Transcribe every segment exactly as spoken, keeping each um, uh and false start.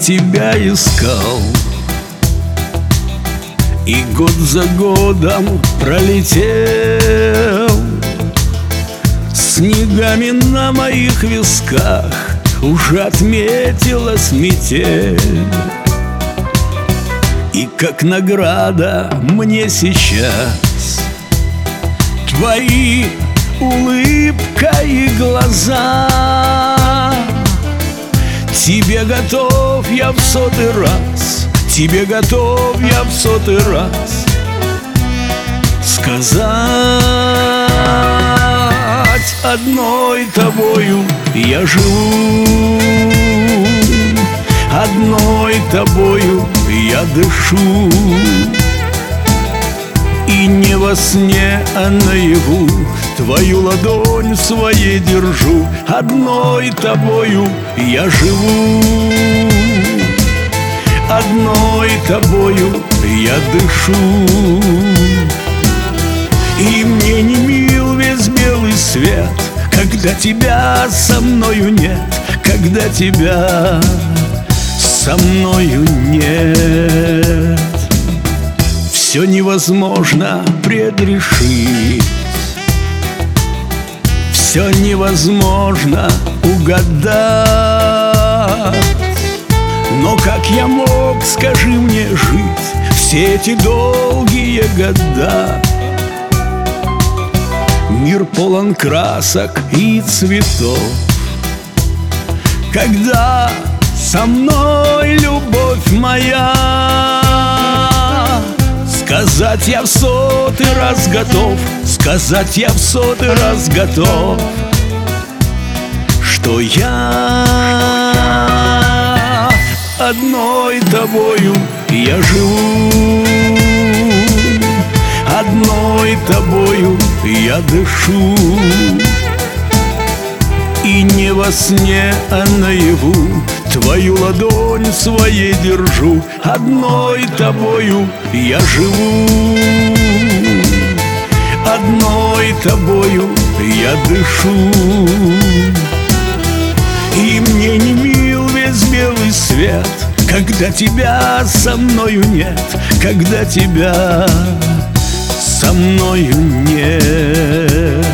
тебя искал, и год за годом пролетел, снегами на моих висках уже отметилась метель. И как награда мне сейчас твои улыбка и глаза. Тебе готов я в сотый раз, тебе готов я в сотый раз сказать: одной тобою я живу, одной тобою я дышу. И не во сне, а наяву твою ладонь в своей держу. Одной тобою я живу, одной тобою я дышу. И мне не мил весь белый свет, когда тебя со мною нет, когда тебя со мною нет. Все невозможно предрешить, все невозможно угадать. Но как я мог, скажи мне, жить все эти долгие года? Мир полон красок и цветов, когда со мной любовь моя. Сказать я в сотый раз готов, сказать я в сотый раз готов, что я одной тобою я живу, одной тобою я дышу. И не во сне, а наяву твою ладонь в своей держу. Одной тобою я живу, одной тобою я дышу. И мне не мил весь белый свет, когда тебя со мною нет, когда тебя со мною нет.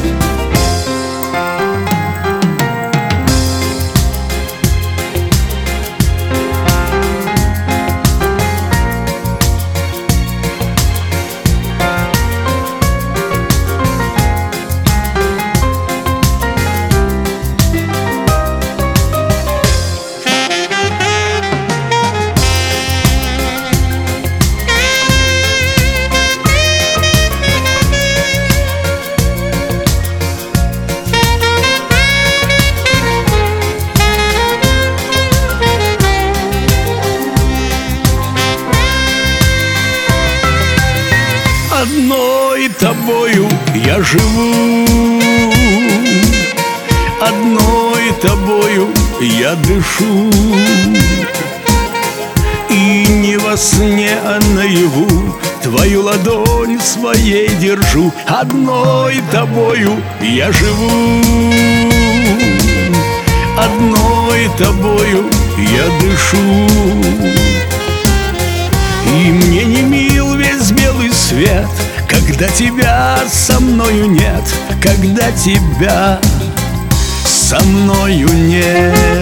Одной тобою я живу, одной тобою я дышу. И не во сне, а наяву твою ладонь в своей держу. Одной тобою я живу, одной тобою я дышу. И мне не мил весь белый свет, когда тебя со мною нет, когда тебя со мною нет.